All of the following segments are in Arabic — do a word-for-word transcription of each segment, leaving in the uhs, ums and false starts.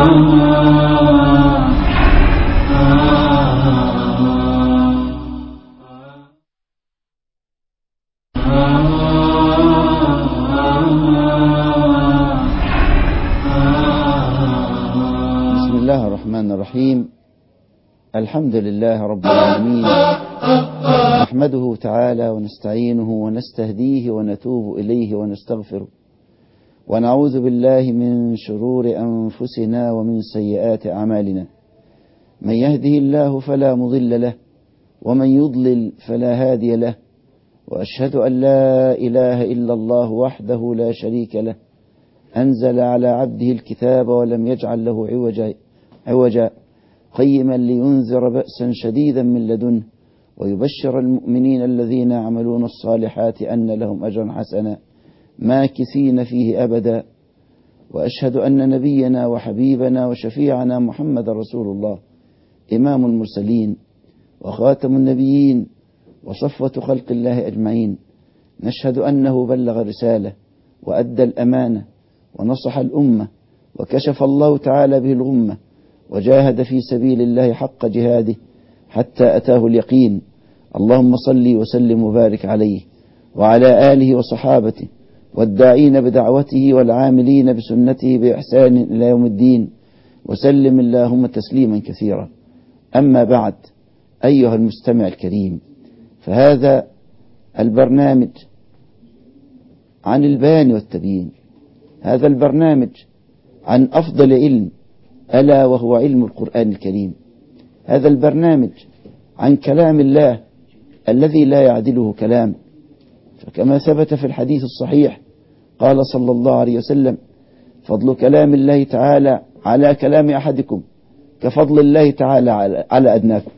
بسم الله الرحمن الرحيم. الحمد لله رب العالمين، نحمده تعالى ونستعينه ونستهديه ونتوب إليه ونستغفره، ونعوذ بالله من شرور أنفسنا ومن سيئات أعمالنا. من يهده الله فلا مضل له، ومن يضلل فلا هادي له، وأشهد أن لا إله إلا الله وحده لا شريك له، أنزل على عبده الكتاب ولم يجعل له عوجا عوجا قيما لينذر بأسا شديدا من لدنه، ويبشر المؤمنين الذين يعملون الصالحات أن لهم أجرا حسنا ماكثين فيه أبدا. وأشهد أن نبينا وحبيبنا وشفيعنا محمد رسول الله، إمام المرسلين وخاتم النبيين وصفوة خلق الله أجمعين. نشهد أنه بلغ الرسالة وأدى الأمانة ونصح الأمة، وكشف الله تعالى به الغمة، وجاهد في سبيل الله حق جهاده حتى أتاه اليقين. اللهم صل وسلم وبارك عليه وعلى آله وصحابته والداعين بدعوته والعاملين بسنته بإحسان إلى يوم الدين، وسلم اللهم تسليما كثيرا. أما بعد، أيها المستمع الكريم، فهذا البرنامج عن البيان والتبيين، هذا البرنامج عن أفضل علم ألا وهو علم القرآن الكريم، هذا البرنامج عن كلام الله الذي لا يعدله كلام. فكما ثبت في الحديث الصحيح قال صلى الله عليه وسلم: فضل كلام الله تعالى على كلام أحدكم كفضل الله تعالى على أدناكم.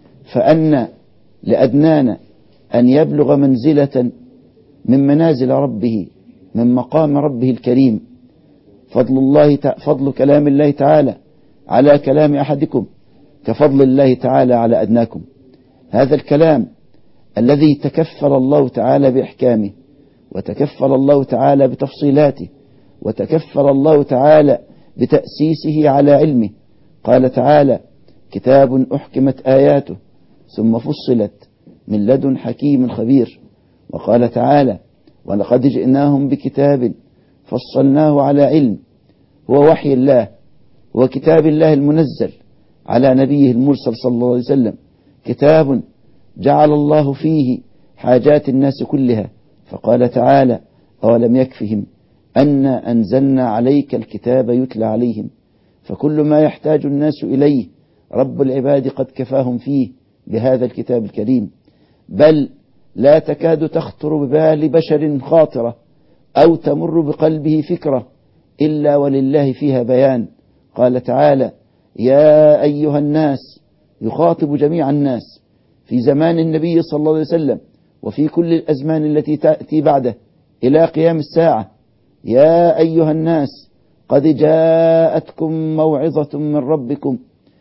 فأن لأدنانا أن يبلغ منزلة من منازل ربه، من مقام ربه الكريم. فضل الله فضل كلام الله تعالى على كلام أحدكم كفضل الله تعالى على أدناكم. هذا الكلام الذي تكفل الله تعالى بإحكامه، وتكفل الله تعالى بتفصيلاته، وتكفل الله تعالى بتأسيسه على علمه. قال تعالى: كتاب أحكمت آياته ثم فصلت من لدن حكيم خبير. وقال تعالى: ولقد جئناهم بكتاب فصلناه على علم. هو وحي الله، هو كتاب الله المنزل على نبيه المرسل صلى الله عليه وسلم، كتاب جعل الله فيه حاجات الناس كلها. فقال تعالى: أولم يكفهم أنا أنزلنا عليك الكتاب يتلى عليهم. فكل ما يحتاج الناس إليه رب العباد قد كفاهم فيه بهذا الكتاب الكريم، بل لا تكاد تخطر ببال بشر خاطرة أو تمر بقلبه فكرة إلا ولله فيها بيان. قال تعالى: يا أيها الناس، يخاطب جميع الناس في زمان النبي صلى الله عليه وسلم وفي كل الأزمان التي تأتي بعده إلى قيام الساعة. يا أيها الناس، قد جاءتكم موعظة من ربكم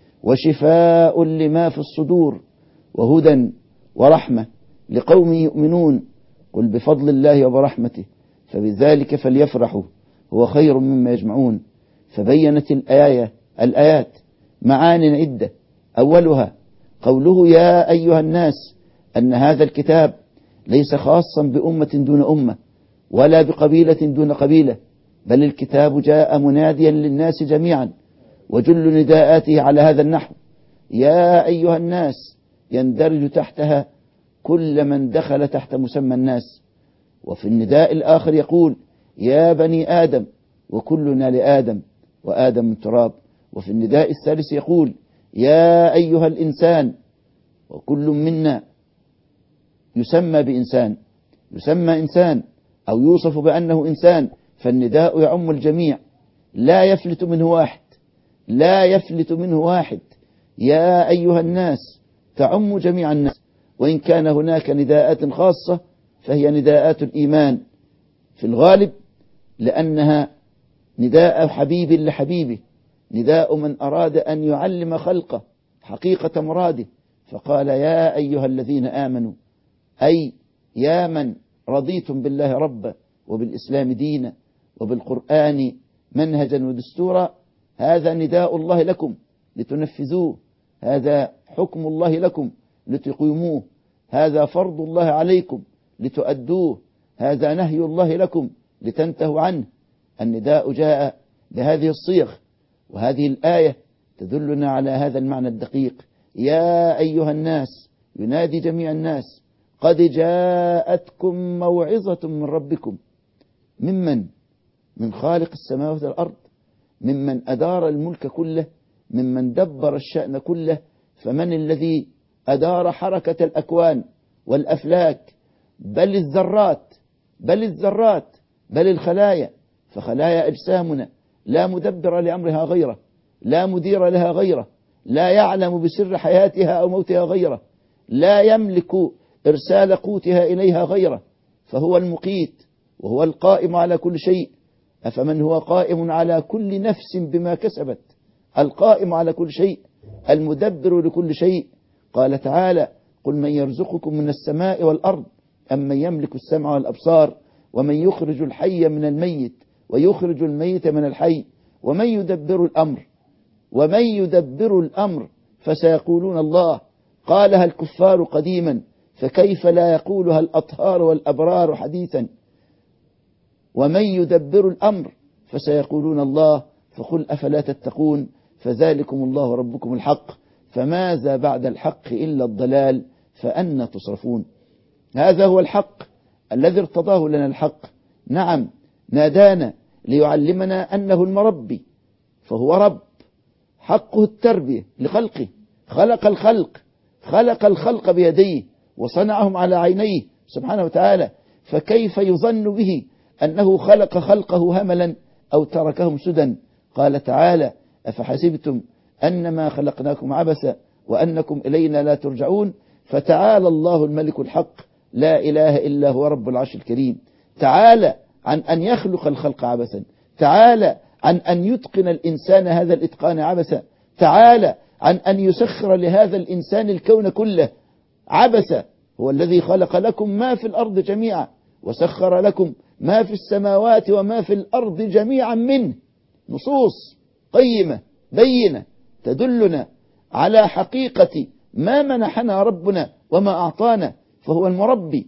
وشفاء لما في الصدور وهدى ورحمة لقوم يؤمنون. قل بفضل الله وبرحمته فبذلك فليفرحوا هو خير مما يجمعون. فبينت الآية الآيات معان عدة، أولها قوله: يا أيها الناس، أن هذا الكتاب ليس خاصا بأمة دون أمة ولا بقبيلة دون قبيلة، بل الكتاب جاء مناديا للناس جميعا، وجل نداءاته على هذا النحو: يا أيها الناس، يندرج تحتها كل من دخل تحت مسمى الناس. وفي النداء الآخر يقول: يا بني آدم، وكلنا لآدم وآدم من تراب. وفي النداء الثالث يقول: يا أيها الإنسان، وكل منا يسمى بإنسان، يسمى إنسان أو يوصف بأنه إنسان، فالنداء يعم الجميع، لا يفلت منه واحد، لا يفلت منه واحد. يا أيها الناس تعم جميع الناس، وإن كان هناك نداءات خاصة فهي نداءات الإيمان في الغالب، لأنها نداء حبيب لحبيبه، نداء من أراد أن يعلم خلقه حقيقة مراده. فقال: يا أيها الذين آمنوا، أي يا من رضيتم بالله ربا وبالإسلام دينا وبالقرآن منهجا ودستورا، هذا نداء الله لكم لتنفذوه، هذا حكم الله لكم لتقيموه، هذا فرض الله عليكم لتؤدوه، هذا نهي الله لكم لتنتهوا عنه. النداء جاء بهذه الصيغ، وهذه الآية تدلنا على هذا المعنى الدقيق. يا أيها الناس، ينادي جميع الناس، قد جاءتكم موعظة من ربكم. ممن؟ من خالق السماوات والأرض، ممن أدار الملك كله، ممن دبر الشأن كله. فمن الذي أدار حركة الأكوان والأفلاك، بل الذرات، بل الذرات بل الخلايا، فخلايا أجسامنا لا مدبر لأمرها غيره، لا مدير لها غيره، لا يعلم بسر حياتها أو موتها غيره، لا يملك إرسال قوتها إليها غيره، فهو المقيت وهو القائم على كل شيء. أفمن هو قائم على كل نفس بما كسبت، القائم على كل شيء، المدبر لكل شيء. قال تعالى: قل من يرزقكم من السماء والأرض أم من يملك السمع والأبصار ومن يخرج الحي من الميت ويخرج الميت من الحي ومن يدبر الأمر ومن يدبر الأمر فسيقولون الله. قالها الكفار قديما، فكيف لا يقولها الأطهار والأبرار حديثا؟ ومن يدبر الأمر فسيقولون الله، فقل أفلا تتقون؟ فذلكم الله ربكم الحق، فماذا بعد الحق إلا الضلال، فأنى تصرفون. هذا هو الحق الذي ارتضاه لنا الحق. نعم، نادانا ليعلمنا أنه المربي، فهو رب، حقه التربية لخلقه، خلق الخلق خلق الخلق بيديه وصنعهم على عينيه سبحانه وتعالى، فكيف يظن به أنه خلق خلقه هملا أو تركهم سدى؟ قال تعالى: أفحسبتم أنما خلقناكم عبثا وأنكم إلينا لا ترجعون. فتعالى الله الملك الحق، لا إله إلا هو رب العرش الكريم. تعالى عن أن يخلق الخلق عبثا، تعالى عن أن يتقن الإنسان هذا الإتقان عبثا، تعالى عن أن يسخر لهذا الإنسان الكون كله عبثا. هو الذي خلق لكم ما في الأرض جميعا وسخر لكم ما في السماوات وما في الأرض جميعا منه. نصوص قيمة بينة تدلنا على حقيقة ما منحنا ربنا وما أعطانا، فهو المربي،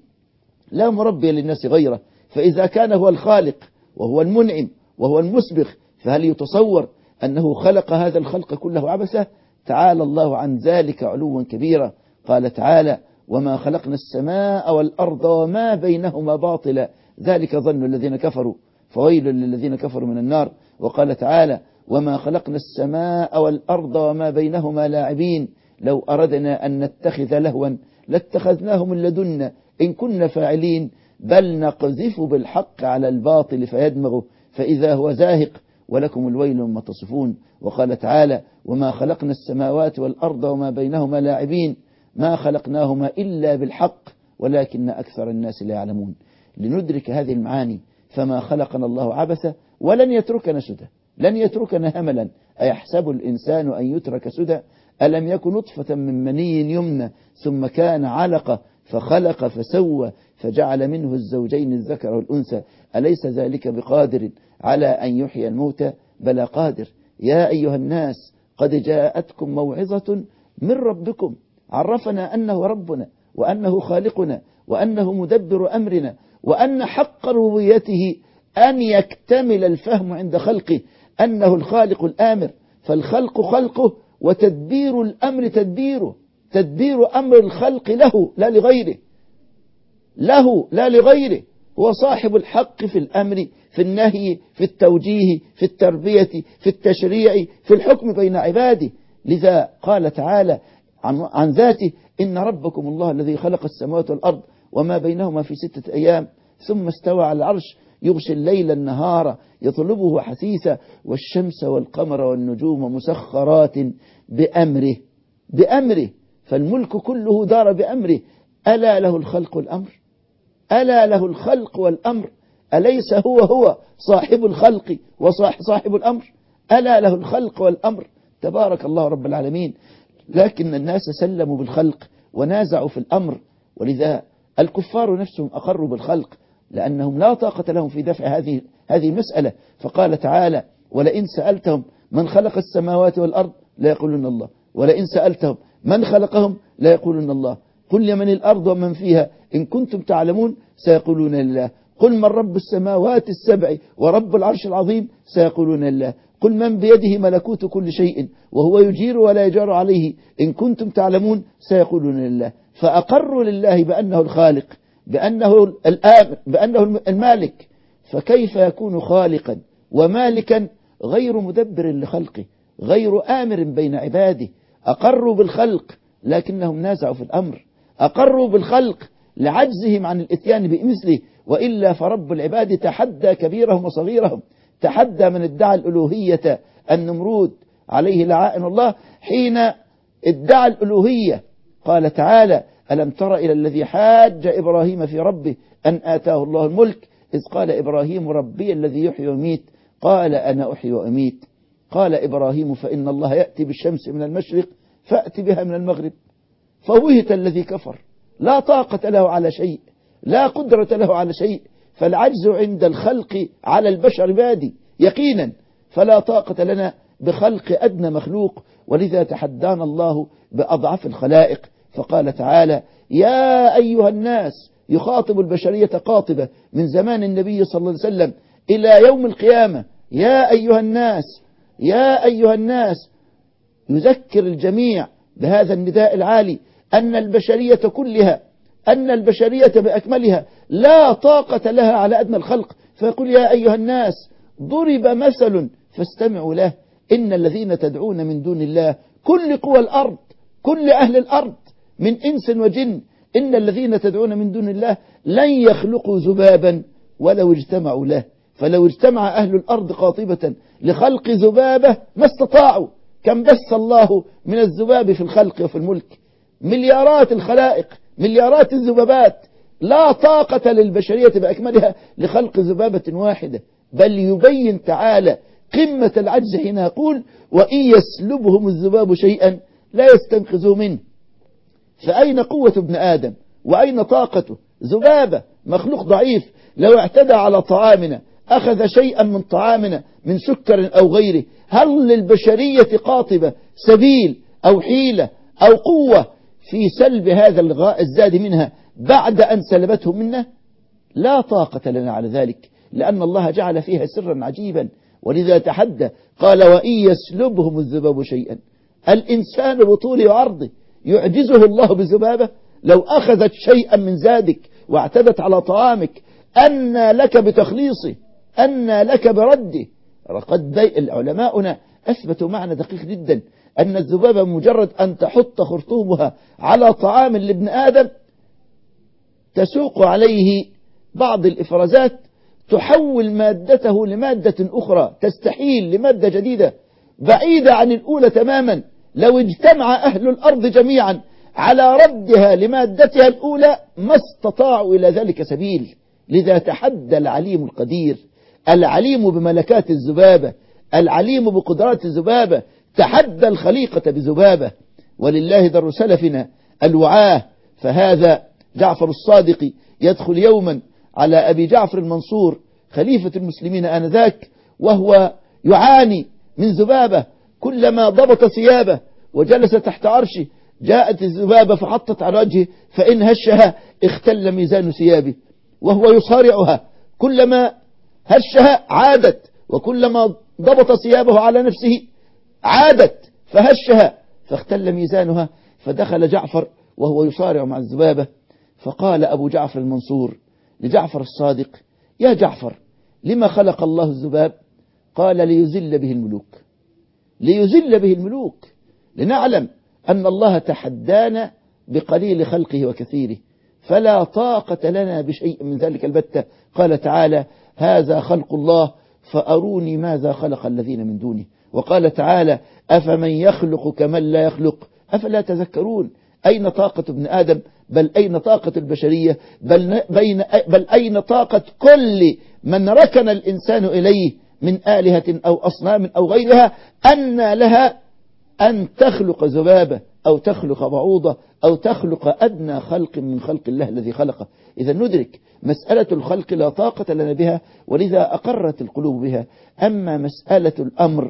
لا مربي للناس غيره. فإذا كان هو الخالق وهو المنعم وهو المسبغ، فهل يتصور أنه خلق هذا الخلق كله عبثا؟ تعالى الله عن ذلك علوا كبيرا. قال تعالى: وما خلقنا السماء والأرض وما بينهما باطلا ذلك ظن الذين كفروا فويل للذين كفروا من النار. وقال تعالى: وما خلقنا السماء والأرض وما بينهما لاعبين لو أردنا أن نتخذ لهوا لاتخذناه من لدنا إن كنا فاعلين بل نقذف بالحق على الباطل فيدمغه فإذا هو زاهق ولكم الويل مما تصفون. وقال تعالى: وما خلقنا السماوات والأرض وما بينهما لاعبين ما خلقناهما إلا بالحق ولكن أكثر الناس لا يعلمون. لندرك هذه المعاني، فما خلقنا الله عبثا ولن يتركنا سدى، لن يتركنا هملا. أيحسب الإنسان أن يترك سدى؟ ألم يكن نطفة من مني يمنى ثم كان علقة فخلق فسوى فجعل منه الزوجين الذكر والأنثى أليس ذلك بقادر على أن يحيي الموتى؟ بلى قادر. يا أيها الناس قد جاءتكم موعظة من ربكم. عرفنا أنه ربنا وأنه خالقنا وأنه مدبر أمرنا وأن حق ربوبيته أن يكتمل الفهم عند خلقه أنه الخالق الآمر، فالخلق خلقه وتدبير الأمر تدبيره، تدبير أمر الخلق له لا لغيره، له لا لغيره. هو صاحب الحق في الأمر، في النهي، في التوجيه، في التربية، في التشريع، في الحكم بين عباده. لذا قال تعالى عن, عن ذاته: إن ربكم الله الذي خلق السماوات والأرض وما بينهما في ستة أيام ثم استوى على العرش يغشي الليل النهار يطلبه حثيثا والشمس والقمر والنجوم مسخرات بأمره بأمره فالملك كله دار بأمره. ألا له الخلق والأمر؟ ألا له الخلق والأمر؟ أليس هو هو صاحب الخلق وصاحب الأمر؟ ألا له الخلق والأمر؟ تبارك الله رب العالمين. لكن الناس سلموا بالخلق ونازعوا في الأمر، ولذا الكفار نفسهم أقروا بالخلق لأنهم لا طاقة لهم في دفع هذه هذه المسألة. فقال تعالى: ولئن سألتهم من خلق السماوات والأرض لا يقولون الله، ولئن سألتهم من خلقهم لا يقولون الله، قل لمن الأرض ومن فيها إن كنتم تعلمون سيقولون لله، قل من رب السماوات السبع ورب العرش العظيم سيقولون لله، قل من بيده ملكوت كل شيء وهو يجير ولا يجار عليه إن كنتم تعلمون سيقولون لله. فأقروا لله بأنه الخالق، بأنه الآمر، بأنه المالك، فكيف يكون خالقا ومالكا غير مدبر لخلقه، غير آمر بين عباده؟ أقروا بالخلق لكنهم نازعوا في الأمر، أقروا بالخلق لعجزهم عن الإتيان بمثله، وإلا فرب العباد تحدى كبيرهم وصغيرهم، تحدى من ادعى الألوهية النمرود عليه لعائن الله حين ادعى الألوهية. قال تعالى: ألم تر إلى الذي حاج إبراهيم في ربه أن آتاه الله الملك إذ قال إبراهيم ربي الذي يحيي ويميت قال أنا أحيي وأميت قال إبراهيم فإن الله يأتي بالشمس من المشرق فأت بها من المغرب فوهت الذي كفر، لا طاقة له على شيء، لا قدرة له على شيء، فالعجز عند الخلق على البشر بادي يقينا، فلا طاقة لنا بخلق أدنى مخلوق، ولذا تحدانا الله بأضعف الخلائق. فقال تعالى: يا أيها الناس، يخاطب البشرية قاطبة من زمان النبي صلى الله عليه وسلم إلى يوم القيامة، يا أيها الناس، يا أيها الناس، يذكر الجميع بهذا النداء العالي أن البشرية كلها، أن البشرية بأكملها لا طاقة لها على أدنى الخلق، فيقول: يا أيها الناس ضرب مثل فاستمعوا له، إن الذين تدعون من دون الله كل قوى الأرض، كل أهل الأرض من إنس وجن، إن الذين تدعون من دون الله لن يخلقوا ذبابا ولو اجتمعوا له، فلو اجتمع أهل الأرض قاطبة لخلق ذبابة ما استطاعوا. كم بث الله من الذباب في الخلق وفي الملك، مليارات الخلائق، مليارات الذبابات، لا طاقة للبشرية بأكملها لخلق ذبابة واحدة. بل يبين تعالى قمة العجز حين يقول: وإن يسلبهم الذباب شيئا لا يستنقذوا منه. فأين قوة ابن آدم وأين طاقته؟ ذبابة مخلوق ضعيف، لو اعتدى على طعامنا أخذ شيئا من طعامنا من سكر أو غيره، هل للبشرية قاطبة سبيل أو حيلة أو قوة في سلب هذا الغاء الزاد منها بعد أن سلبته منا؟ لا طاقة لنا على ذلك، لأن الله جعل فيها سرا عجيبا، ولذا تحدى قال: وإن يسلبهم الذباب شيئا. الإنسان بطوله وعرضه يعجزه الله بذبابة؟ لو أخذت شيئا من زادك واعتدت على طعامك أن لك بتخليصه، أن لك برده. قد علماؤنا أثبتوا معنى دقيق جدا أن الذبابة مجرد أن تحط خرطومها على طعام لابن آدم تسوق عليه بعض الإفرازات تحول مادته لمادة أخرى، تستحيل لمادة جديدة بعيدة عن الأولى تماما. لو اجتمع أهل الأرض جميعا على ردها لمادتها الأولى ما استطاعوا إلى ذلك سبيل. لذا تحدى العليم القدير، العليم بملكات الذبابة، العليم بقدرات الذبابة، تحدى الخليقة بذبابة. ولله در سلفنا الوعاه، فهذا جعفر الصادق يدخل يوما على أبي جعفر المنصور خليفة المسلمين آنذاك وهو يعاني من ذبابة، كلما ضبط ثيابه وجلس تحت عرشه جاءت الذبابة فحطت على وجهه، فإن هشها اختل ميزان ثيابه، وهو يصارعها، كلما هشها عادت، وكلما ضبط ثيابه على نفسه عادت فهشها فاختل ميزانها. فدخل جعفر وهو يصارع مع الذبابة، فقال أبو جعفر المنصور لجعفر الصادق: يا جعفر، لما خلق الله الذباب؟ قال: ليذل به الملوك، ليذل به الملوك، لنعلم أن الله تحدانا بقليل خلقه وكثيره، فلا طاقة لنا بشيء من ذلك البتة. قال تعالى: هذا خلق الله فأروني ماذا خلق الذين من دونه. وقال تعالى: أفمن يخلق كمن لا يخلق أفلا تذكرون. أين طاقة ابن آدم؟ بل أين طاقة البشرية؟ بل, بين بل أين طاقة كل من ركن الإنسان إليه من آلهة أو أصنام أو غيرها أن لها أن تخلق ذبابة أو تخلق بعوضة أو تخلق أدنى خلق من خلق الله الذي خلقه. إذا ندرك مسألة الخلق لا طاقة لنا بها، ولذا أقرت القلوب بها. أما مسألة الأمر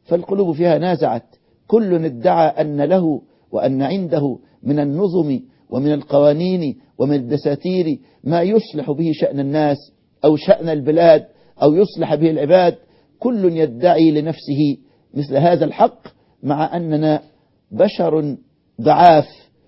فالقلوب فيها نازعت، كل ادعى أن له وأن عنده من النظم ومن القوانين ومن الدساتير ما يصلح به شأن الناس أو شأن البلاد أو يصلح به العباد. كل يدعي لنفسه مثل هذا الحق، مع أننا بشر ضعاف،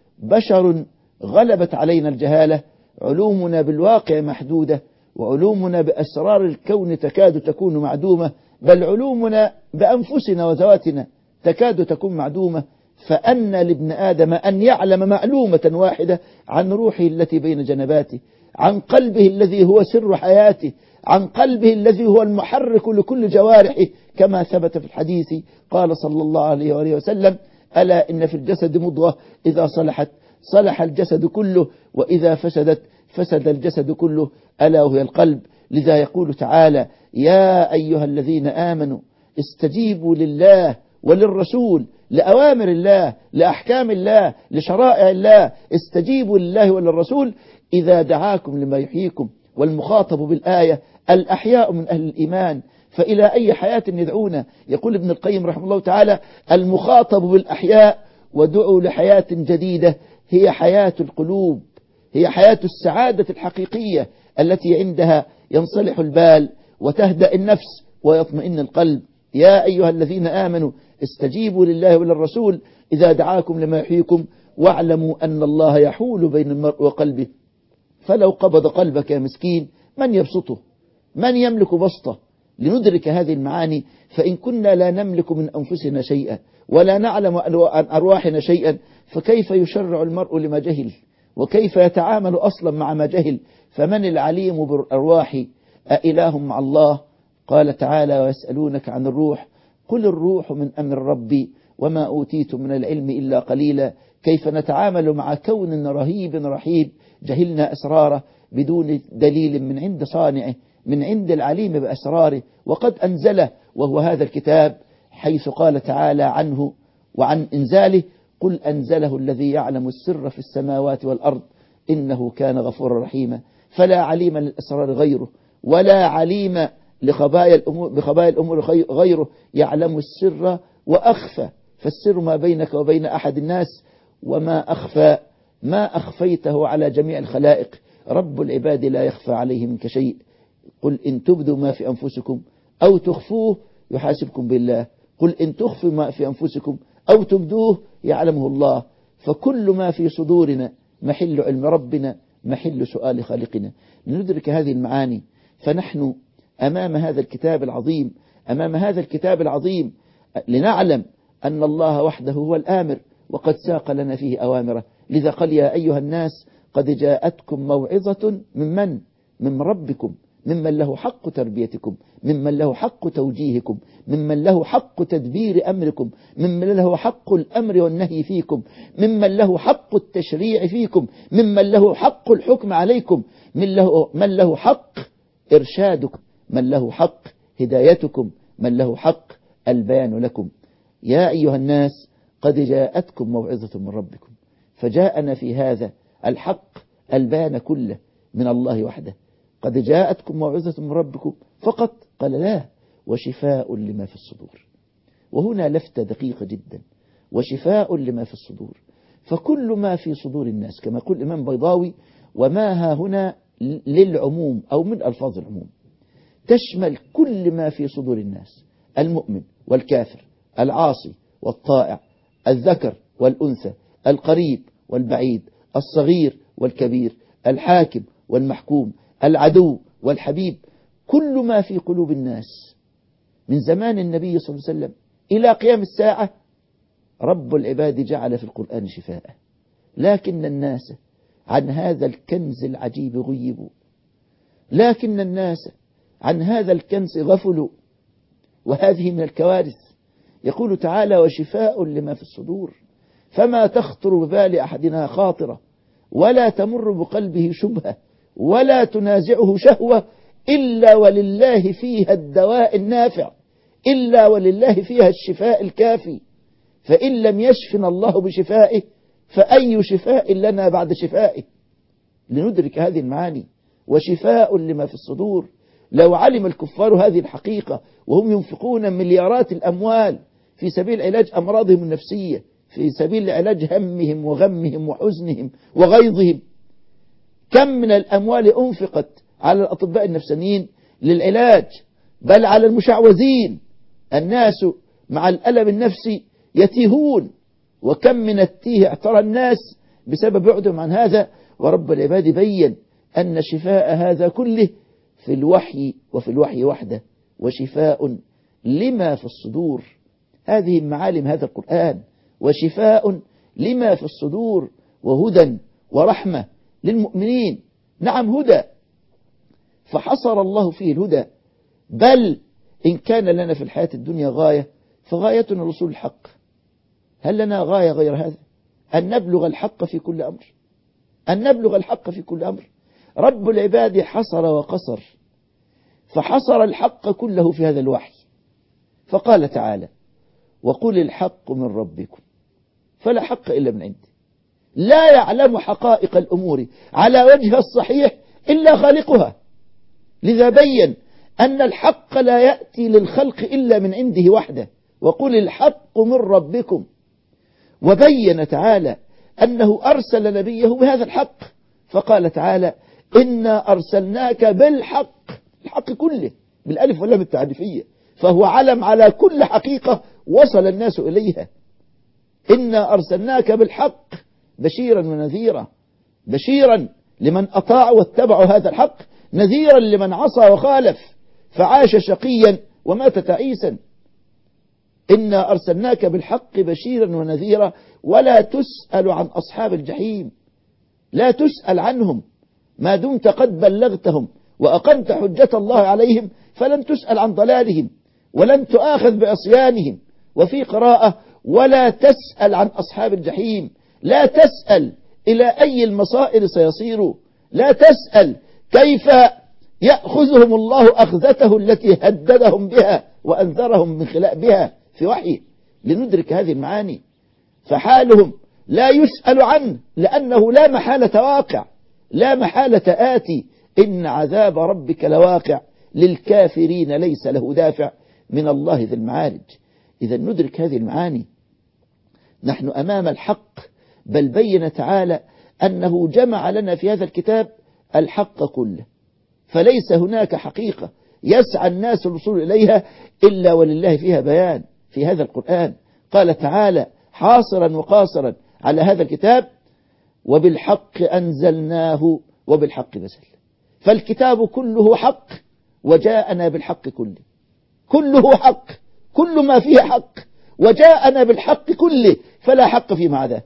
بشر غلبت علينا الجهالة، علومنا بالواقع محدودة، وعلومنا بأسرار الكون تكاد تكون معدومة، بل علومنا بأنفسنا وذواتنا تكاد تكون معدومة. فأن لابن آدم أن يعلم معلومة واحدة عن روحه التي بين جنباته، عن قلبه الذي هو سر حياته، عن قلبه الذي هو المحرك لكل جوارحه، كما ثبت في الحديث قال صلى الله عليه وآله وسلم: ألا إن في الجسد مضغة إذا صلحت صلح الجسد كله، وإذا فسدت فسد الجسد كله، ألا وهي القلب. لذا يقول تعالى: يا أيها الذين آمنوا استجيبوا لله وللرسول، لأوامر الله، لأحكام الله، لشرائع الله، استجيبوا لله وللرسول إذا دعاكم لما يحييكم. والمخاطب بالآية الأحياء من أهل الإيمان، فإلى أي حياة يدعون؟ يقول ابن القيم رحمه الله تعالى: المخاطب بالأحياء ودعوا لحياة جديدة هي حياة القلوب، هي حياة السعادة الحقيقية التي عندها ينصلح البال وتهدأ النفس ويطمئن القلب. يا أيها الذين آمنوا استجيبوا لله وللرسول إذا دعاكم لما يحييكم واعلموا أن الله يحول بين المرء وقلبه، فلو قبض قلبك يا مسكين من يبسطه؟ من يملك بسطه؟ لندرك هذه المعاني، فإن كنا لا نملك من أنفسنا شيئا ولا نعلم عن أرواحنا شيئا، فكيف يشرع المرء لما جهل؟ وكيف يتعامل أصلا مع ما جهل؟ فمن العليم بالأرواح أإله مع الله؟ قال تعالى: ويسألونك عن الروح قل الروح من أمر ربي وما أوتيتم من العلم إلا قليلا. كيف نتعامل مع كون رهيب رحيب جهلنا أسراره بدون دليل من عند صانعه، من عند العليم بأسراره، وقد أنزله وهو هذا الكتاب، حيث قال تعالى عنه وعن إنزاله: قل أنزله الذي يعلم السر في السماوات والأرض إنه كان غفورا رحيما. فلا عليم للأسرار غيره، ولا عليم لخبايا الأمور بخبايا الأمور غيره، يعلم السر وأخفى. فالسر ما بينك وبين أحد الناس، وما أخفى ما أخفيته على جميع الخلائق. رب العباد لا يخفى عليه منك شيء. قل إن تبدوا ما في أنفسكم أو تخفوه يحاسبكم بالله. قل إن تخفوا ما في أنفسكم أو تبدوه يعلمه الله. فكل ما في صدورنا محل علم ربنا، محل سؤال خالقنا. لندرك هذه المعاني فنحن أمام هذا الكتاب العظيم، أمام هذا الكتاب العظيم لنعلم أن الله وحده هو الآمر، وقد ساق لنا فيه أوامره. لذا قال: يا أيها الناس قد جاءتكم موعظة من من؟ من ربكم، ممن له حق تربيتكم، ممن له حق توجيهكم، ممن له حق تدبير أمركم، ممن له حق الأمر والنهي فيكم، ممن له حق التشريع فيكم، ممن له حق الحكم عليكم، من له, من له حق إرشادكم، من له حق هدايتكم، من له حق البيان لكم. يا أيها الناس قد جاءتكم موعظة من ربكم. فجاءنا في هذا الحق البيان كله من الله وحده. قد جاءتكم موعظة من ربكم فقط؟ قال لا، وشفاء لما في الصدور. وهنا لفتة دقيقة جدا: وشفاء لما في الصدور. فكل ما في صدور الناس، كما يقول الإمام بيضاوي: وما ها هنا للعموم أو من ألفاظ العموم، تشمل كل ما في صدور الناس، المؤمن والكافر، العاصي والطائع، الذكر والأنثى، القريب والبعيد، الصغير والكبير، الحاكم والمحكوم، العدو والحبيب. كل ما في قلوب الناس من زمان النبي صلى الله عليه وسلم إلى قيام الساعة رب العباد جعل في القرآن شفاء. لكن الناس عن هذا الكنز العجيب غيبوا، لكن الناس عن هذا الكنز غفلوا، وهذه من الكوارث. يقول تعالى: وشفاء لما في الصدور. فما تخطر ببال أحدنا خاطرة، ولا تمر بقلبه شبهة، ولا تنازعه شهوة، إلا ولله فيها الدواء النافع، إلا ولله فيها الشفاء الكافي. فإن لم يشفنا الله بشفائه فأي شفاء لنا بعد شفائه؟ لندرك هذه المعاني. وشفاء لما في الصدور. لو علم الكفار هذه الحقيقة وهم ينفقون مليارات الأموال في سبيل علاج أمراضهم النفسية، في سبيل علاج همهم وغمهم وحزنهم وغيظهم. كم من الأموال أنفقت على الأطباء النفسانيين للعلاج، بل على المشعوذين. الناس مع الألم النفسي يتيهون، وكم من التيه اعترى الناس بسبب بعدهم عن هذا. ورب العباد بين أن شفاء هذا كله في الوحي، وفي الوحي وحده، وشفاء لما في الصدور. هذه معالم هذا القرآن، وشفاء لما في الصدور، وهدى ورحمة للمؤمنين. نعم هدى، فحصر الله فيه الهدى. بل إن كان لنا في الحياة الدنيا غاية فغايتنا الوصول الحق. هل لنا غاية غير هذا؟ أن نبلغ الحق في كل أمر، أن نبلغ الحق في كل أمر. رب العباد حصر وقصر، فحصر الحق كله في هذا الوحي، فقال تعالى: وقل الحق من ربكم، فلا حق إلا من عنده. لا يعلم حقائق الأمور على وجه الصحيح إلا خالقها. لذا بين أن الحق لا يأتي للخلق إلا من عنده وحده. وقل الحق من ربكم. وبين تعالى أنه أرسل نبيه بهذا الحق، فقال تعالى: إنا أرسلناك بالحق. الحق كله بالألف واللام التعريفية، فهو علم على كل حقيقة وصل الناس إليها. إنا أرسلناك بالحق بشيرا ونذيرا، بشيرا لمن أطاع واتبعوا هذا الحق، نذيرا لمن عصى وخالف فعاش شقيا ومات تعيسا. إنا أرسلناك بالحق بشيرا ونذيرا ولا تسأل عن أصحاب الجحيم. لا تسأل عنهم ما دمت قد بلغتهم وأقمت حجة الله عليهم، فلن تسأل عن ضلالهم ولن تؤاخذ بعصيانهم. وفي قراءة: ولا تسأل عن أصحاب الجحيم. لا تسأل إلى أي المصائر سيصيروا، لا تسأل كيف يأخذهم الله أخذته التي هددهم بها وأنذرهم من خلال بها في وحي، لندرك هذه المعاني. فحالهم لا يسأل عنه، لأنه لا محالة واقع، لا محالة آتي. إن عذاب ربك لواقع، للكافرين ليس له دافع، من الله ذي المعارج. إذا ندرك هذه المعاني نحن أمام الحق. بل بين تعالى أنه جمع لنا في هذا الكتاب الحق كله، فليس هناك حقيقة يسعى الناس الوصول إليها إلا ولله فيها بيان في هذا القرآن. قال تعالى حاصرا وقاصرا على هذا الكتاب: وبالحق أنزلناه وبالحق نزل. فالكتاب كله حق، وجاءنا بالحق كله. كله حق، كل ما فيه حق، وجاءنا بالحق كله، فلا حق فيما عداه.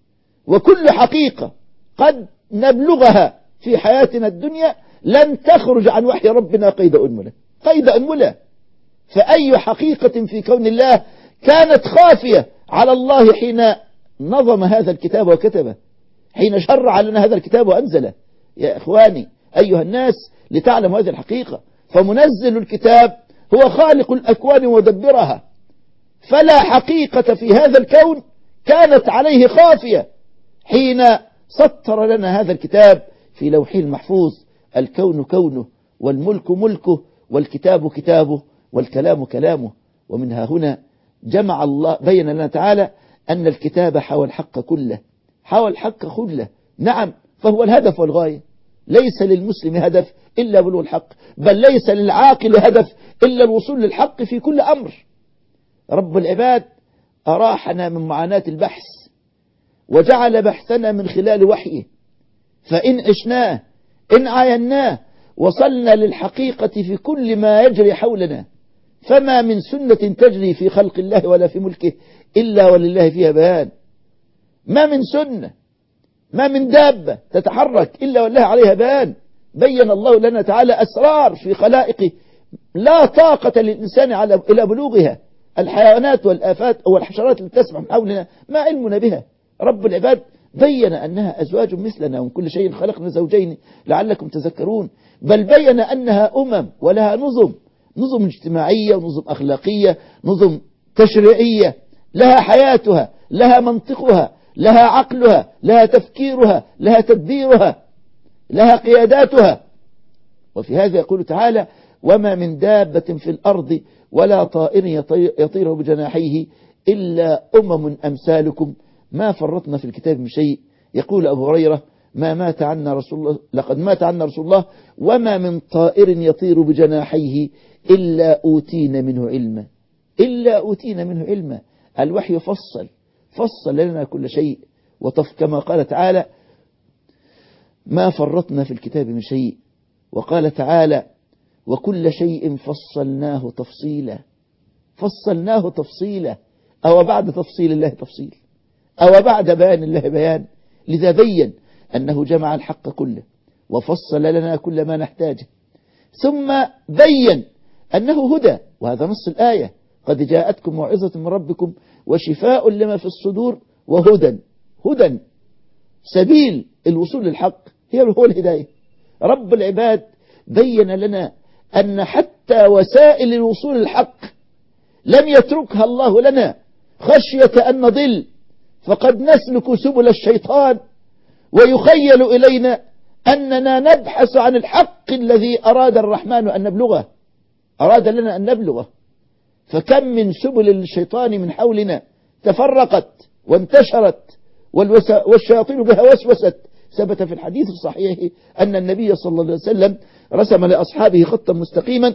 وكل حقيقة قد نبلغها في حياتنا الدنيا لن تخرج عن وحي ربنا قيد أنملة، قيد أنملة. فأي حقيقة في كون الله كانت خافية على الله حين نظم هذا الكتاب وكتبه، حين شرع لنا هذا الكتاب وأنزله؟ يا إخواني أيها الناس، لتعلم هذه الحقيقة، فمنزل الكتاب هو خالق الأكوان ومدبرها، فلا حقيقة في هذا الكون كانت عليه خافية حين سطر لنا هذا الكتاب في لوحه المحفوظ. الكون كونه، والملك ملكه، والكتاب كتابه، والكلام كلامه. ومنها هنا جمع الله، بين لنا تعالى أن الكتاب حوى الحق كله، حوى الحق كله. نعم، فهو الهدف والغاية. ليس للمسلم هدف إلا بلوغ الحق، بل ليس للعاقل هدف إلا الوصول للحق في كل أمر. رب العباد أراحنا من معاناة البحث، وجعل بحثنا من خلال وحيه، فإن عشناه إن عايناه وصلنا للحقيقة في كل ما يجري حولنا. فما من سنة تجري في خلق الله ولا في ملكه إلا ولله فيها بيان. ما من سنة، ما من دابة تتحرك إلا والله عليها بيان. بين الله لنا تعالى أسرار في خلائقه لا طاقة للإنسان على إلى بلوغها. الحيوانات والآفات والحشرات التي تسمع من حولنا ما علمنا بها. رب العباد بين أنها أزواج مثلنا، ومن كل شيء خلقنا زوجين لعلكم تذكرون. بل بين أنها أمم ولها نظم، نظم اجتماعية ونظم أخلاقية، نظم تشريعية، لها حياتها، لها منطقها، لها عقلها، لها تفكيرها، لها تدبيرها، لها قياداتها. وفي هذا يقول تعالى: وما من دابة في الأرض ولا طائر يطير بجناحيه إلا أمم أمثالكم ما فرطنا في الكتاب من شيء. يقول أبو هريرة ما مات عنا رسول الله لقد مات عنا رسول الله وما من طائر يطير بجناحيه إلا أوتينا منه علما إلا أوتينا منه علما. الوحي فصل فصل لنا كل شيء، وطف كما قال تعالى ما فرطنا في الكتاب من شيء. وقال تعالى وكل شيء فصلناه تفصيلا فصلناه تفصيلا. أو بعد تفصيل الله تفصيل، أو بعد بيان الله بيان. لذا بين أنه جمع الحق كله وفصل لنا كل ما نحتاجه، ثم بين أنه هدى، وهذا نص الآية قد جاءتكم موعظة من ربكم وشفاء لما في الصدور وهدى. هدى سبيل الوصول للحق هي هو الهداية. رب العباد بين لنا أن حتى وسائل الوصول للحق لم يتركها الله لنا خشية أن نضل، فقد نسلك سبل الشيطان ويخيل إلينا أننا نبحث عن الحق الذي أراد الرحمن أن نبلغه، أراد لنا أن نبلغه. فكم من سبل الشيطان من حولنا تفرقت وانتشرت والشياطين بها وسوست. ثبت في الحديث الصحيح أن النبي صلى الله عليه وسلم رسم لأصحابه خطا مستقيما،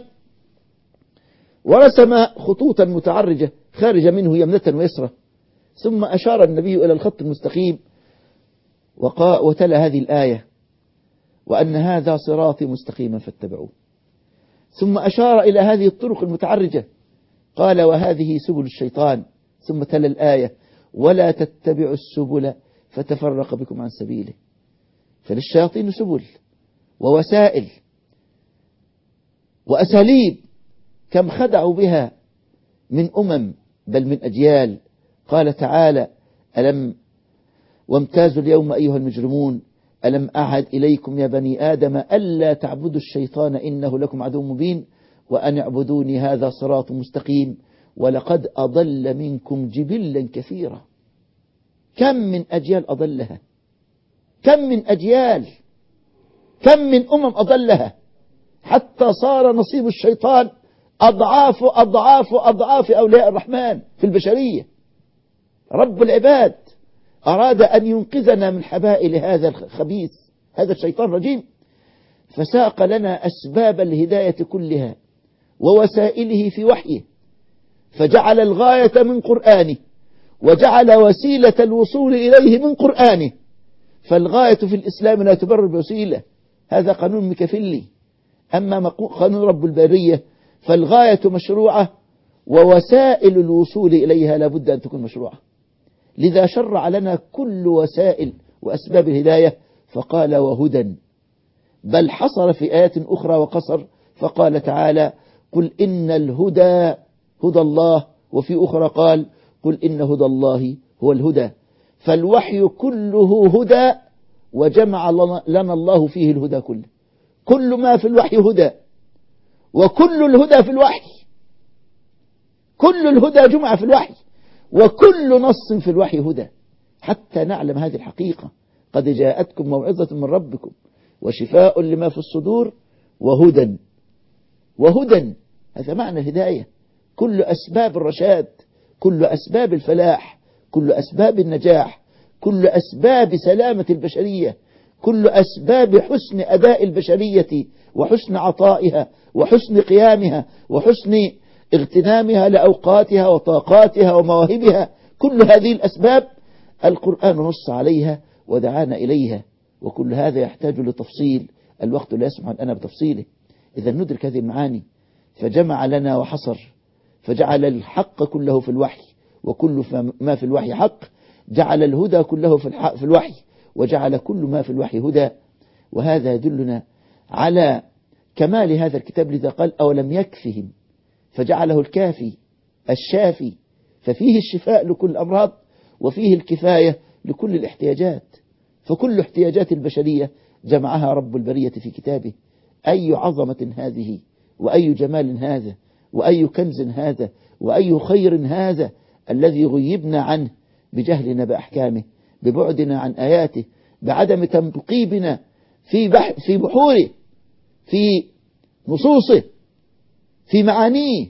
ورسم خطوطا متعرجة خارج منه يمنة ويسرى، ثم أشار النبي إلى الخط المستقيم وتلا هذه الآية وأن هذا صراطي مستقيما فاتبعوه. ثم أشار إلى هذه الطرق المتعرجة قال وهذه سبل الشيطان، ثم تلا الآية ولا تتبعوا السبل فتفرق بكم عن سبيله. فللشياطين سبل ووسائل وأساليب كم خدعوا بها من أمم بل من أجيال. قال تعالى ألم وامتازوا اليوم أيها المجرمون ألم أعهد إليكم يا بني آدم ألا تعبدوا الشيطان إنه لكم عدو مبين وأن اعبدوني هذا صراط مستقيم ولقد أضل منكم جبلا كثيرا. كم من أجيال أضلها، كم من أجيال، كم من أمم أضلها، حتى صار نصيب الشيطان أضعاف أضعاف أضعاف أولياء الرحمن في البشرية. رب العباد أراد أن ينقذنا من حبائل هذا الخبيث هذا الشيطان الرجيم، فساق لنا أسباب الهداية كلها ووسائله في وحيه، فجعل الغاية من قرآنه وجعل وسيلة الوصول إليه من قرآنه. فالغاية في الإسلام لا تبرر بوسيلة، هذا قانون ميكافيلي. أما قانون رب البرية فالغاية مشروعة ووسائل الوصول إليها لابد أن تكون مشروعة. لذا شرع لنا كل وسائل وأسباب الهداية فقال وهدى، بل حصر في آيات أخرى وقصر فقال تعالى قل إن الهدى هدى الله، وفي أخرى قال قل إن هدى الله هو الهدى. فالوحي كله هدى وجمع لنا الله فيه الهدى كله. كل ما في الوحي هدى، وكل الهدى في الوحي، كل الهدى جمع في الوحي، وكل نص في الوحي هدى، حتى نعلم هذه الحقيقة. قد جاءتكم موعظة من ربكم وشفاء لما في الصدور وهدى. وهدى هذا معنى الهداية. كل أسباب الرشاد، كل أسباب الفلاح، كل أسباب النجاح، كل أسباب سلامة البشرية، كل أسباب حسن أداء البشرية وحسن عطائها وحسن قيامها وحسن اغتنامها لأوقاتها وطاقاتها ومواهبها. كل هذه الأسباب القرآن نص عليها ودعانا إليها، وكل هذا يحتاج لتفصيل، الوقت لا يسمح لنا بتفصيله. إذا ندرك هذه المعاني فجمع لنا وحصر، فجعل الحق كله في الوحي وكل ما في الوحي حق، جعل الهدى كله في الوحي وجعل كل ما في الوحي هدى. وهذا يدلنا على كمال هذا الكتاب. لذا قال أولم يكفهم فجعله الكافي الشافي، ففيه الشفاء لكل الأمراض وفيه الكفاية لكل الاحتياجات. فكل احتياجات البشرية جمعها رب البرية في كتابه. أي عظمة هذه، وأي جمال هذا، وأي كنز هذا، وأي خير هذا الذي غيبنا عنه بجهلنا بأحكامه، ببعدنا عن آياته، بعدم تنقيبنا في في بحوره، في نصوصه، في معانيه،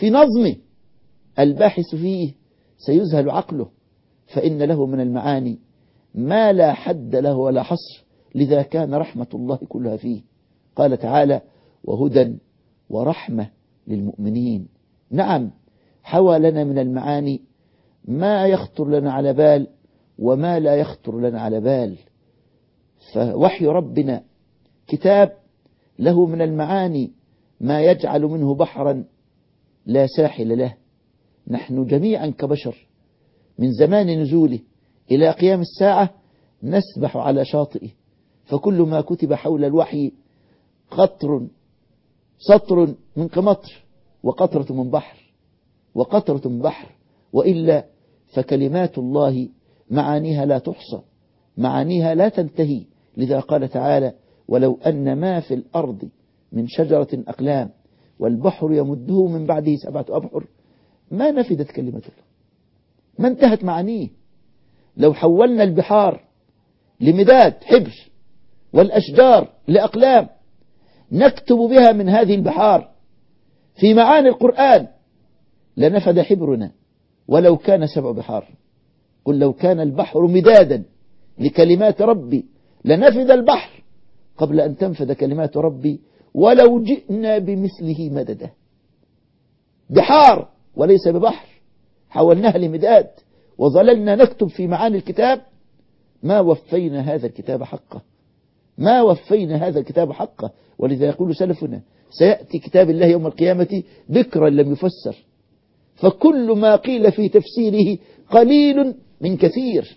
في نظمه الباحث فيه سيذهل عقله، فإن له من المعاني ما لا حد له ولا حصر، لذا كان رحمة الله كلها فيه. قال تعالى: وهدى ورحمة للمؤمنين. نعم، حوى لنا من المعاني ما يخطر لنا على بال وما لا يخطر لنا على بال. فوحي ربنا كتاب له من المعاني ما يجعل منه بحرا لا ساحل له. نحن جميعا كبشر من زمان نزوله إلى قيام الساعة نسبح على شاطئه، فكل ما كتب حول الوحي قطر سطر من قمطر وقطرة من بحر وقطرة من بحر، وإلا فكلمات الله معانيها لا تحصى، معانيها لا تنتهي. لذا قال تعالى: ولو أن ما في الأرض من شجرة أقلام والبحر يمده من بعده سبعة أبحر ما نفدت كلمة الله، ما انتهت معانيه. لو حولنا البحار لمداد حبر والأشجار لأقلام نكتب بها من هذه البحار في معاني القرآن لنفد حبرنا ولو كان سبع بحار. قل لو كان البحر مدادا لكلمات ربي لنفد البحر قبل أن تنفد كلمات ربي ولو جئنا بمثله مددا. بحار وليس ببحر حولناها لمداد وظللنا نكتب في معاني الكتاب، ما وفينا هذا الكتاب حقه، ما وفينا هذا الكتاب حقه. ولذا يقول سلفنا: سيأتي كتاب الله يوم القيامة بكرا لم يفسر، فكل ما قيل في تفسيره قليل من كثير.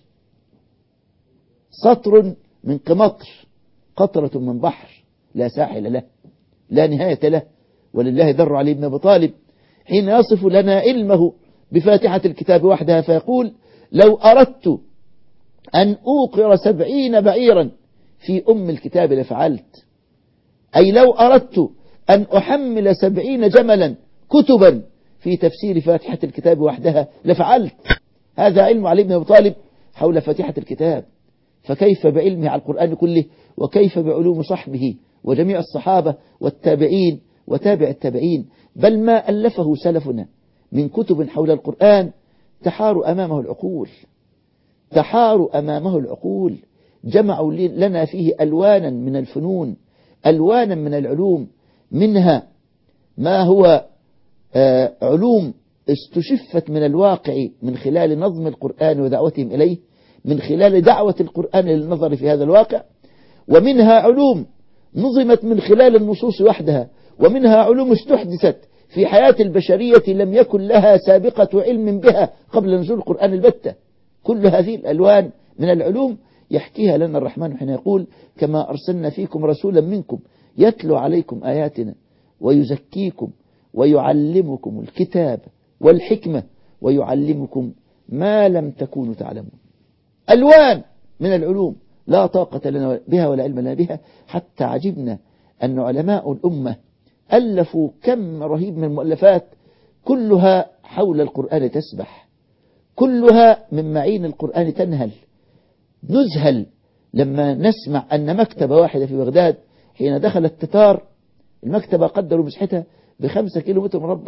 سطر من قمطر، قطرة من بحر لا ساحل له، لا نهاية له. ولله در علي بن أبي طالب حين يصف لنا علمه بفاتحة الكتاب وحدها فيقول: لو أردت أن أوقر سبعين بعيرا في أم الكتاب لفعلت. أي لو أردت أن أحمل سبعين جملا كتبا في تفسير فاتحة الكتاب وحدها لفعلت. هذا علم علي بن أبي طالب حول فاتحة الكتاب، فكيف بعلمه على القرآن كله، وكيف بعلوم صحبه وجميع الصحابة والتابعين وتابع التابعين. بل ما ألفه سلفنا من كتب حول القرآن تحار أمامه العقول، تحار أمامه العقول. جمعوا لنا فيه ألوانا من الفنون، ألوانا من العلوم، منها ما هو علوم استشفت من الواقع من خلال نظم القرآن ودعوتهم إليه، من خلال دعوة القرآن للنظر في هذا الواقع، ومنها علوم نظمت من خلال النصوص وحدها، ومنها علوم استحدثت في حياة البشرية لم يكن لها سابقة علم بها قبل نزول القرآن البتة. كل هذه الألوان من العلوم يحكيها لنا الرحمن حين يقول: كما أرسلنا فيكم رسولا منكم يتلو عليكم آياتنا ويزكيكم ويعلمكم الكتاب والحكمة ويعلمكم ما لم تكونوا تعلمون. ألوان من العلوم لا طاقة لنا بها ولا علم لنا بها. حتى عجبنا أن علماء الأمة ألفوا كم رهيب من المؤلفات كلها حول القرآن تسبح، كلها من معين القرآن تنهل. نزهل لما نسمع أن مكتبة واحدة في بغداد حين دخل التتار المكتبة قدروا مساحتها بخمسة كيلو متر مربع،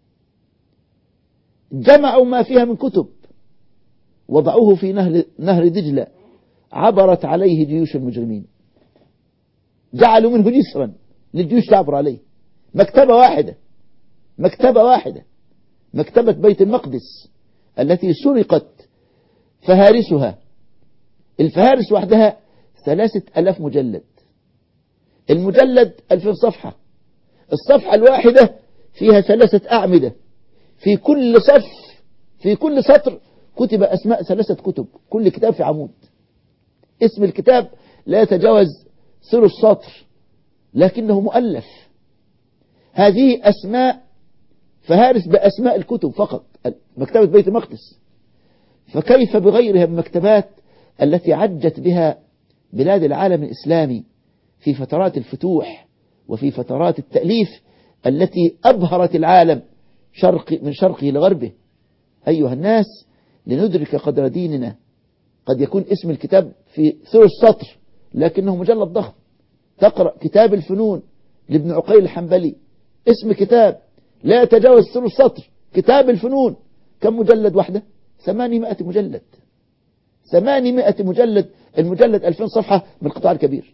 جمعوا ما فيها من كتب وضعوه في نهر, نهر دجلة عبرت عليه جيوش المجرمين، جعلوا منه جسرا للجيوش تعبر عليه. مكتبة واحدة، مكتبة واحدة، مكتبة بيت المقدس التي سرقت فهارسها. الفهارس وحدها ثلاثة ألاف مجلد، المجلد ألفين صفحة، الصفحة الواحدة فيها ثلاثة أعمدة، في كل صف في كل سطر كتب أسماء ثلاثة كتب، كل كتاب في عمود، اسم الكتاب لا يتجاوز ثلث سطر لكنه مؤلف. هذه أسماء فهارس بأسماء الكتب فقط، مكتبة بيت المقدس. فكيف بغيرها من المكتبات التي عجت بها بلاد العالم الإسلامي في فترات الفتوح وفي فترات التأليف التي أبهرت العالم شرق من شرقه لغربه. أيها الناس، لندرك قدر ديننا قد يكون اسم الكتاب في ثلث سطر لكنه مجلد ضخم. تقرأ كتاب الفنون لابن عقيل الحنبلي، اسم كتاب لا يتجاوز ثلث سطر. كتاب الفنون كم مجلد وحده؟ ثمانمائة مجلد. ثمانمائة مجلد، المجلد ألفين صفحة من القطاع الكبير.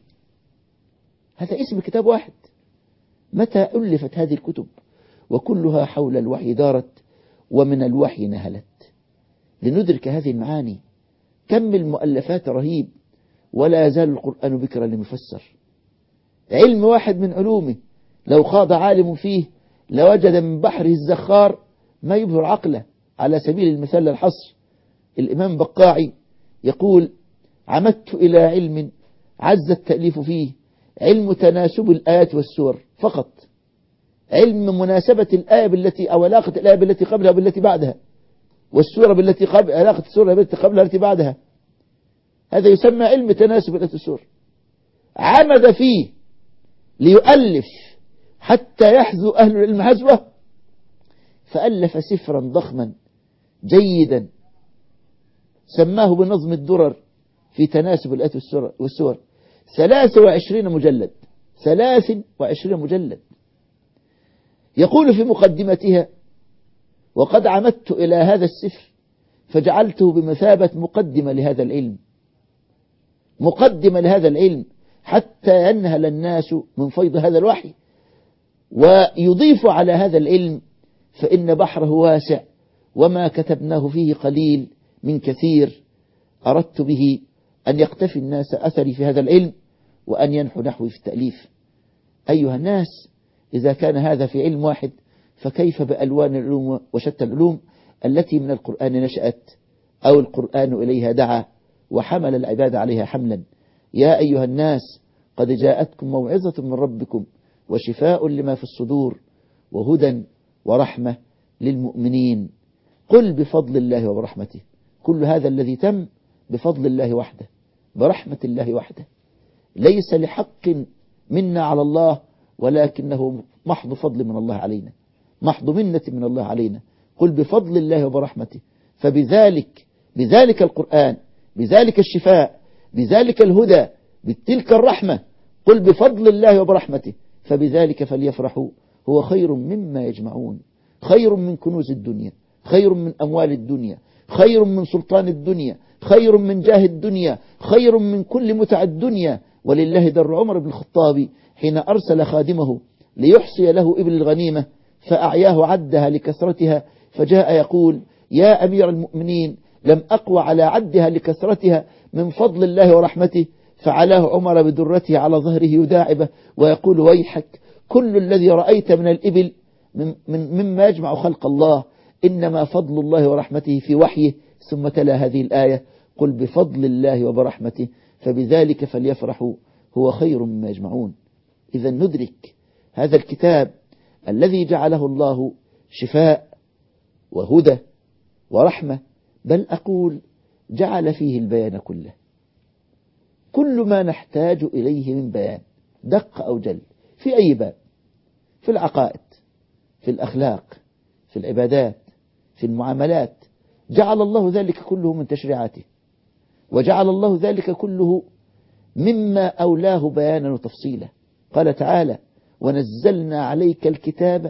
هذا اسم كتاب واحد. متى ألفت هذه الكتب؟ وكلها حول الوحي دارت ومن الوحي نهلت. لندرك هذه المعاني كم المؤلفات رهيب، ولا يزال القرآن بكرا لمفسر. علم واحد من علومه لو خاض عالم فيه لوجد من بحره الزخار ما يبهر عقله. على سبيل المثال للحصر، الإمام بقاعي يقول: عمدت إلى علم عز التأليف فيه، علم تناسب الآيات والسور فقط. علم مناسبة الآية بالتي أو علاقة الآية بالتي قبلها بالتي بعدها، والسورة بالتي قبل علاقة السورة بالتي قبلها بالتي بعدها. هذا يسمى علم تناسب الآيات والسور. عمد فيه ليؤلف حتى يحذو أهل العلم حذوه، فألف سفرا ضخما جيدا سماه بنظم الدرر في تناسب الآيات والسور. ثلاث وعشرين مجلد، ثلاث وعشرين مجلد. يقول في مقدمتها: وقد عمدت إلى هذا السفر فجعلته بمثابة مقدمة لهذا العلم، مقدمة لهذا العلم حتى ينهل الناس من فيض هذا الوحي ويضيف على هذا العلم، فإن بحره واسع وما كتبناه فيه قليل من كثير. أردت به أن يقتفي الناس أثري في هذا العلم وأن ينحو نحوي في التأليف. أيها الناس، إذا كان هذا في علم واحد فكيف بألوان العلوم وشتى العلوم التي من القرآن نشأت أو القرآن إليها دعا وحمل العباد عليها حملا. يا أيها الناس، قد جاءتكم موعظة من ربكم وشفاء لما في الصدور وهدى ورحمة للمؤمنين. قل بفضل الله وبرحمته. كل هذا الذي تم بفضل الله وحده، برحمة الله وحده، ليس لحق منا على الله، ولكنه محض فضل من الله علينا، محض منة من الله علينا. قل بفضل الله وبرحمته، فبذلك بذلك القرآن، بذلك الشفاء، بذلك الهدى، بتلك الرحمة، قل بفضل الله وبرحمته فبذلك فليفرحوا هو خير مما يجمعون. خير من كنوز الدنيا، خير من أموال الدنيا، خير من سلطان الدنيا، خير من جاه الدنيا، خير من كل متع الدنيا. ولله در عمر بن الخطاب حين أرسل خادمه ليحصي له إبل الغنيمة فأعياه عدها لكثرتها، فجاء يقول: يا أمير المؤمنين، لم أقوى على عدها لكثرتها من فضل الله ورحمته. فعلاه عمر بدرته على ظهره يداعبه ويقول: ويحك، كل الذي رأيت من الإبل من من مما يجمع خلق الله، إنما فضل الله ورحمته في وحيه. ثم تلا هذه الآية: قل بفضل الله وبرحمته فبذلك فليفرحوا هو خير مما يجمعون. إذا ندرك هذا الكتاب الذي جعله الله شفاء وهدى ورحمة، بل أقول جعل فيه البيان كله، كل ما نحتاج إليه من بيان دق أو جل، في أي باب، في العقائد، في الأخلاق، في العبادات، في المعاملات، جعل الله ذلك كله من تشريعاته، وجعل الله ذلك كله مما أولاه بيانا وتفصيلا. قال تعالى: ونزلنا عليك الكتاب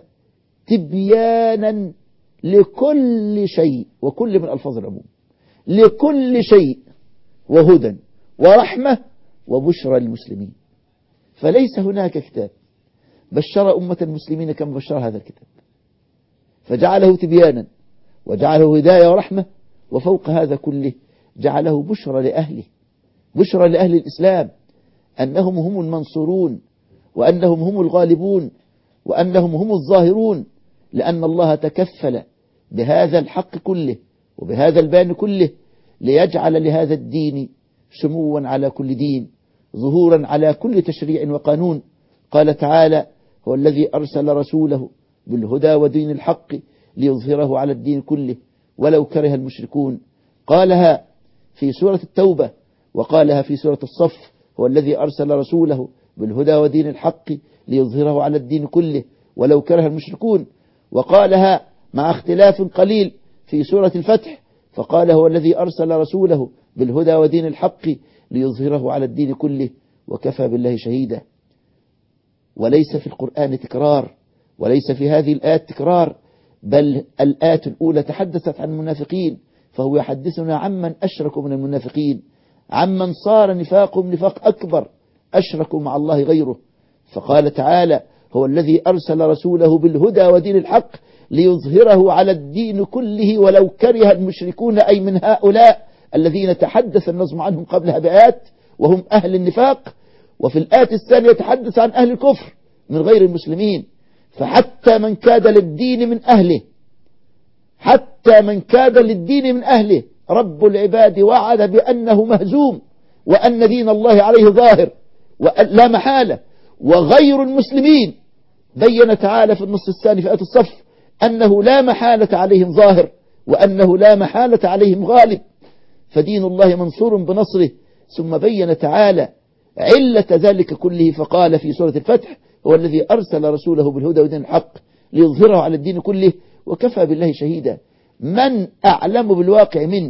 تبيانا لكل شيء، وكل من ألفاظ العموم، لكل شيء، وهدى ورحمة وبشرى للمسلمين. فليس هناك كتاب بشر أمة المسلمين كما بشر هذا الكتاب، فجعله تبيانا وجعله هداية ورحمة، وفوق هذا كله جعله بشرى لأهله، بشرى لأهل الإسلام أنهم هم المنصورون، وأنهم هم الغالبون، وأنهم هم الظاهرون، لأن الله تكفل بهذا الحق كله وبهذا البيان كله ليجعل لهذا الدين سموا على كل دين، ظهورا على كل تشريع وقانون. قال تعالى: هو الذي أرسل رسوله بالهدى ودين الحق ليظهره على الدين كله ولو كره المشركون. قالها في سورة التوبة، وقالها في سورة الصف: هو الذي أرسل رسوله بالهدى ودين الحق ليظهره على الدين كله ولو كره المشركون. وقالها مع اختلاف قليل في سورة الفتح، فقال: هو الذي أرسل رسوله بالهدى ودين الحق ليظهره على الدين كله وكفى بالله شهيدا. وليس في القرآن تكرار وليس في هذه الآيات تكرار، بل الآيات الأولى تحدثت عن المنافقين، فهو يحدثنا عمن أشركوا من المنافقين، عمن صار نفاقهم نفاق أكبر، أشركوا مع الله غيره. فقال تعالى: هو الذي أرسل رسوله بالهدى ودين الحق ليظهره على الدين كله ولو كره المشركون، أي من هؤلاء الذين تحدث النظم عنهم قبلها بآيات وهم أهل النفاق. وفي الآية الثانية يتحدث عن أهل الكفر من غير المسلمين. فحتى من كاد للدين من أهله، حتى من كاد للدين من أهله رب العباد وعد بأنه مهزوم، وأن دين الله عليه ظاهر لا محالة. وغير المسلمين بين تعالى في النص الثاني في آية الصف أنه لا محالة عليهم ظاهر، وأنه لا محالة عليهم غالب، فدين الله منصور بنصره. ثم بين تعالى علة ذلك كله فقال في سورة الفتح: هو الذي أرسل رسوله بالهدى ودين الحق ليظهره على الدين كله وكفى بالله شهيدا. من أعلم بالواقع منه؟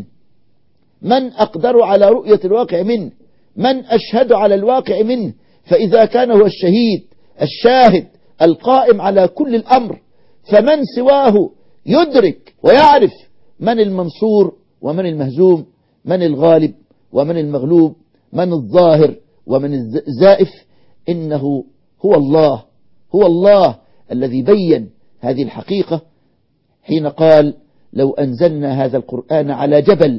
من أقدر على رؤية الواقع منه؟ من أشهد على الواقع منه؟ فإذا كان هو الشهيد الشاهد القائم على كل الأمر، فمن سواه يدرك ويعرف من المنصور ومن المهزوم، من الغالب ومن المغلوب، من الظاهر ومن الزائف. إنه هو الله، هو الله الذي بين هذه الحقيقة حين قال: لو أنزلنا هذا القرآن على جبل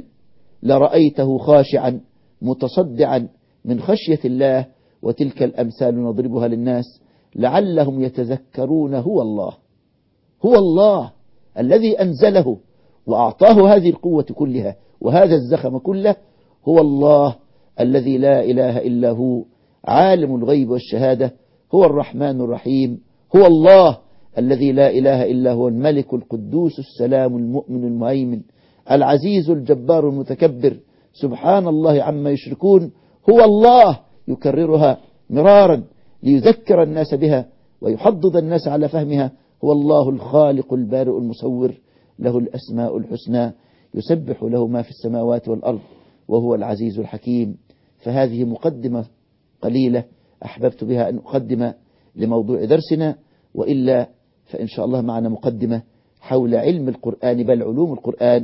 لرأيته خاشعا متصدعا من خشية الله وتلك الأمثال نضربها للناس لعلهم يتذكرون. هو الله، هو الله الذي أنزله وأعطاه هذه القوة كلها وهذا الزخم كله. هو الله الذي لا إله إلا هو، عالم الغيب والشهادة، هو الرحمن الرحيم. هو الله الذي لا إله إلا هو، الملك القدوس السلام المؤمن المهيمن العزيز الجبار المتكبر، سبحان الله عما يشركون. هو الله، يكررها مرارا ليذكر الناس بها ويحضض الناس على فهمها. هو الله الخالق البارئ المصور، له الأسماء الحسنى، يسبح له ما في السماوات والأرض، وهو العزيز الحكيم. فهذه مقدمة قليلة أحببت بها أن أقدم لموضوع درسنا، وإلا فإن شاء الله معنا مقدمة حول علم القرآن بل علوم القرآن،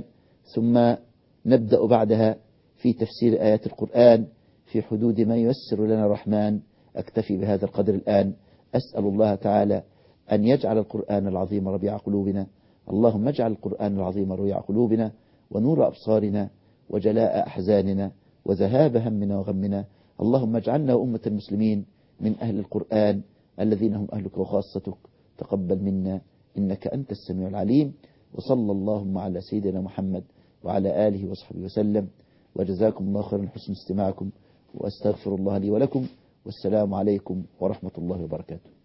ثم نبدأ بعدها في تفسير آيات القرآن في حدود ما ييسر لنا الرحمن. أكتفي بهذا القدر الآن، أسأل الله تعالى أن يجعل القرآن العظيم ربيع قلوبنا. اللهم اجعل القرآن العظيم ربيع قلوبنا ونور أبصارنا وجلاء أحزاننا وذهاب همنا وغمنا. اللهم اجعلنا أمة المسلمين من أهل القرآن الذين هم أهلك وخاصتك. تقبل منا إنك أنت السميع العليم. وصلى اللهم على سيدنا محمد وعلى آله وصحبه وسلم، وجزاكم الله خيرا حسن استماعكم، وأستغفر الله لي ولكم، والسلام عليكم ورحمة الله وبركاته.